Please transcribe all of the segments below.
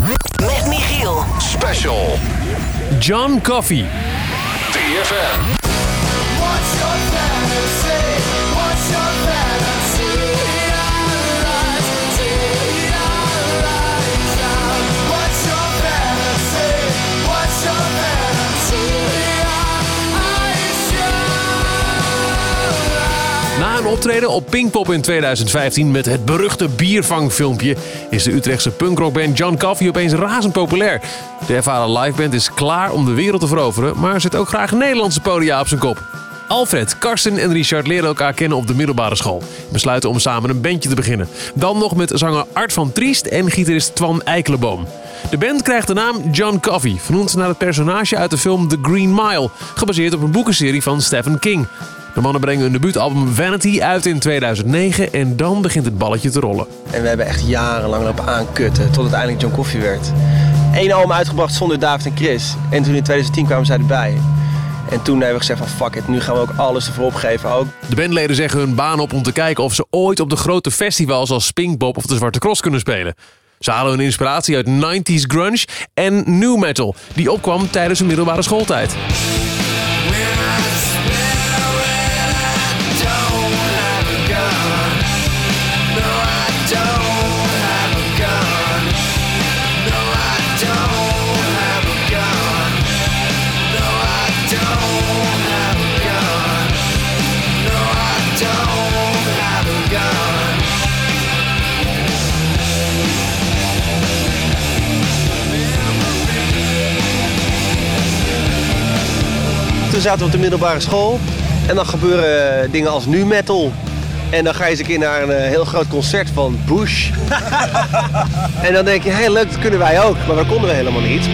Met Michiel. Special. John Coffey. 3FM. What's your fantasy? What's your fantasy? What's your fantasy? What's your fantasy? Na een optreden op Pinkpop in 2015 met het beruchte biervangfilmpje is de Utrechtse punkrockband John Coffey opeens razend populair. De ervaren liveband is klaar om de wereld te veroveren, maar zet ook graag Nederlandse podia op zijn kop. Alfred, Karsten en Richard leren elkaar kennen op de middelbare school. Besluiten om samen een bandje te beginnen. Dan nog met zanger Art van Triest en gitarist Twan Eikelenboom. De band krijgt de naam John Coffey, vernoemd naar het personage uit de film The Green Mile, gebaseerd op een boekenserie van Stephen King. De mannen brengen hun debuutalbum Vanity uit in 2009 en dan begint het balletje te rollen. En we hebben echt jarenlang lopen aankutten tot het uiteindelijk John Coffey werd. 1 album uitgebracht zonder David en Chris. En toen in 2010 kwamen zij erbij. En toen hebben we gezegd van fuck it, nu gaan we ook alles ervoor opgeven. Ook. De bandleden zeggen hun baan op om te kijken of ze ooit op de grote festivals als Pinkpop of de Zwarte Cross kunnen spelen. Ze halen hun inspiratie uit 90s grunge en new metal, die opkwam tijdens hun middelbare schooltijd. Toen zaten we op de middelbare school en dan gebeuren dingen als nu metal. En dan ga je eens een keer naar een heel groot concert van Bush. En dan denk je, hey, leuk, dat kunnen wij ook. Maar dat konden we helemaal niet.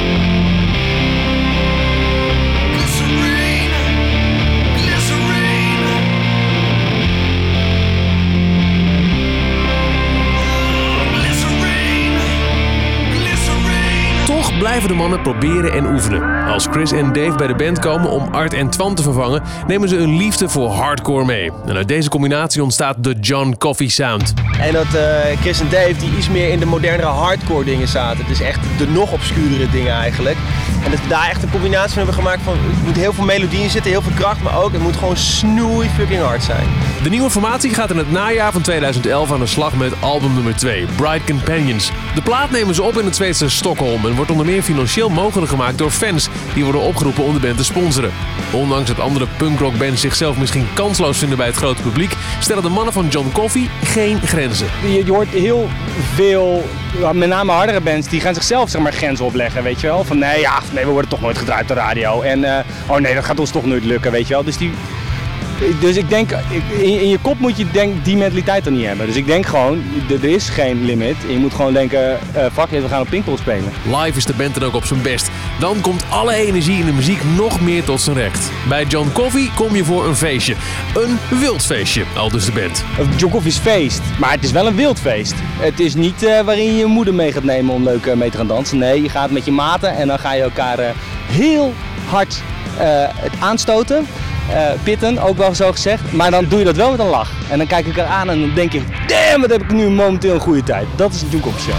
Toch blijven de mannen proberen en oefenen. Als Chris en Dave bij de band komen om Art en Twan te vervangen, nemen ze een liefde voor hardcore mee. En uit deze combinatie ontstaat de John Coffey sound. En dat Chris en Dave die iets meer in de modernere hardcore dingen zaten. Het is echt de nog obscuurdere dingen eigenlijk. En dat we daar echt een combinatie van hebben gemaakt van, er moet heel veel melodie in zitten, heel veel kracht, maar ook het moet gewoon snoei fucking hard zijn. De nieuwe formatie gaat in het najaar van 2011 aan de slag met album nummer 2, Bright Companions. De plaat nemen ze op in het Zweedse Stockholm en wordt onder meer financieel mogelijk gemaakt door fans die worden opgeroepen om de band te sponsoren. Ondanks dat andere punkrockbands zichzelf misschien kansloos vinden bij het grote publiek, stellen de mannen van John Coffey geen grenzen. Je hoort heel veel, met name hardere bands, die gaan zichzelf zeg maar grenzen opleggen, weet je wel. Van nee, we worden toch nooit gedraaid op de radio. En oh nee, dat gaat ons toch nooit lukken, weet je wel. Dus ik denk, in je kop moet je die mentaliteit dan niet hebben. Dus ik denk gewoon, er is geen limit. En je moet gewoon denken, fuck it, we gaan op Pinkpop spelen. Live is de band dan ook op zijn best. Dan komt alle energie in de muziek nog meer tot zijn recht. Bij John Coffey kom je voor een feestje. Een wild feestje, aldus de band. John Coffey's feest, maar het is wel een wild feest. Het is niet waarin je je moeder mee gaat nemen om leuk mee te gaan dansen. Nee, je gaat met je maten en dan ga je elkaar heel hard het aanstoten. Pitten, ook wel zo gezegd. Maar dan doe je dat wel met een lach. En dan kijk ik elkaar aan en dan denk je, damn, wat heb ik nu momenteel een goede tijd. Dat is een John Coffey show.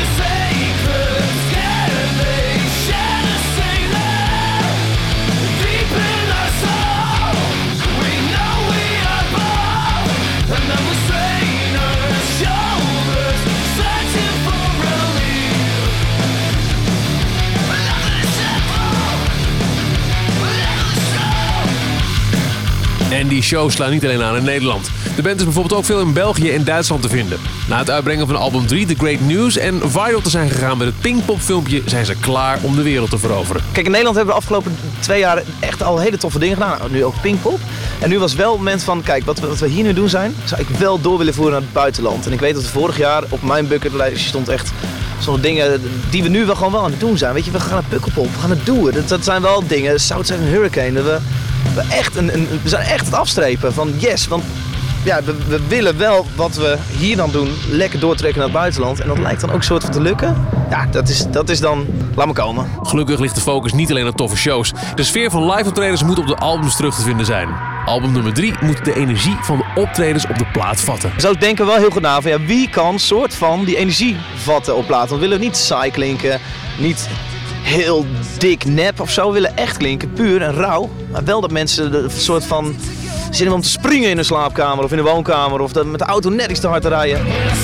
En die shows slaan niet alleen aan in Nederland. De band is bijvoorbeeld ook veel in België en Duitsland te vinden. Na het uitbrengen van album 3, The Great News, en viral te zijn gegaan met het Pinkpop filmpje, zijn ze klaar om de wereld te veroveren. Kijk, in Nederland hebben we de afgelopen 2 jaar echt al hele toffe dingen gedaan. Nu ook Pinkpop. En nu was wel het moment van, kijk, wat we hier nu doen zou ik wel door willen voeren naar het buitenland. En ik weet dat vorig jaar op mijn bucketlijstje stond echt zo'n dingen die we nu wel gewoon aan het doen zijn. Weet je, we gaan naar Pukkelpop, we gaan het doen. Dat zijn wel dingen, Southside Hurricane, we zijn echt het afstrepen van yes, want ja, we willen wel wat we hier dan doen lekker doortrekken naar het buitenland. En dat lijkt dan ook soort van te lukken. Ja, dat is dan, laat me komen. Gelukkig ligt de focus niet alleen op toffe shows. De sfeer van live optredens moet op de albums terug te vinden zijn. Album nummer 3 moet de energie van de optredens op de plaat vatten. Zo denken we wel heel goed na van wie kan soort van die energie vatten op plaat. Want we willen niet saai klinken, niet heel dik nep of zo. We willen echt klinken, puur en rauw. Maar wel dat mensen een soort van zin hebben om te springen in een slaapkamer of in de woonkamer. Of dat met de auto net iets te hard te rijden.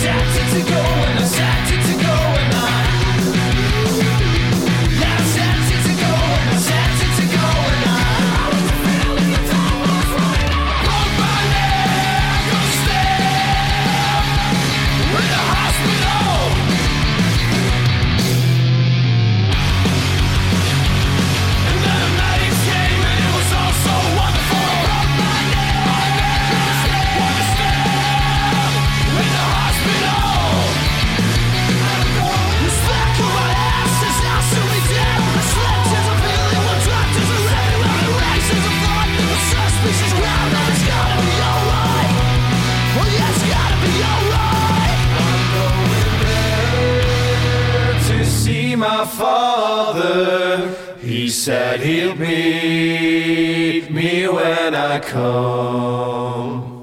My father, he said he'll meet me when I come.